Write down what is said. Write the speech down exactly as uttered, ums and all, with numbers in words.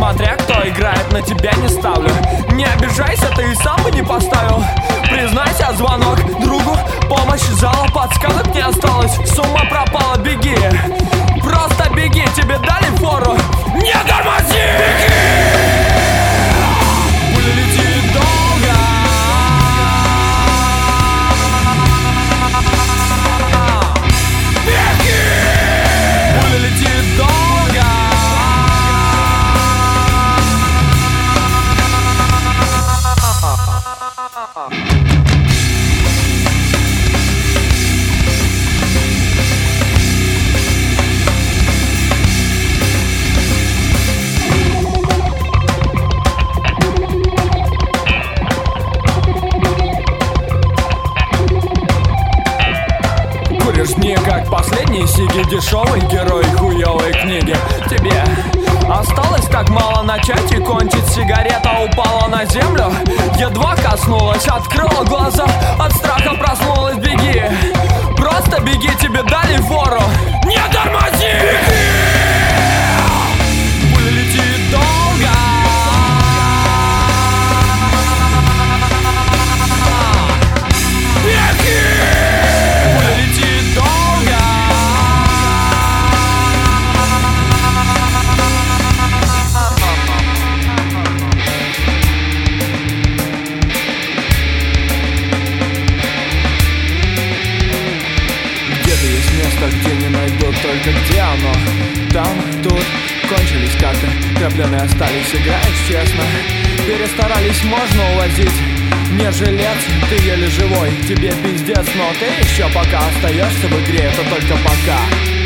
Смотря кто играет, на тебя не ставлю. Не обижайся, ты и сам бы не поставил. Признайся, звонок другу, помощь зала, подсказок не осталось. Сумма пропала, беги, просто беги, тебе дали фору. Не тормози! Беги! Пуля летит долго. Беги! Пуля летит долго. Мне как последний сиги, дешевый герой хуёвой книги. Тебе осталось так мало начать и кончить. Сигарета упала на землю, едва коснулась, открыла глаза, от страха проснулась. Беги, просто беги, тебе дали фору. Не тормози! Беги! Пуля летит долго. Беги! Где не найдут, только где оно? Там, тут, кончились карты, крапленые остались, играешь честно. Перестарались, можно увозить. Не жилец, ты еле живой, тебе пиздец, но ты еще пока остаешься в игре, это только пока.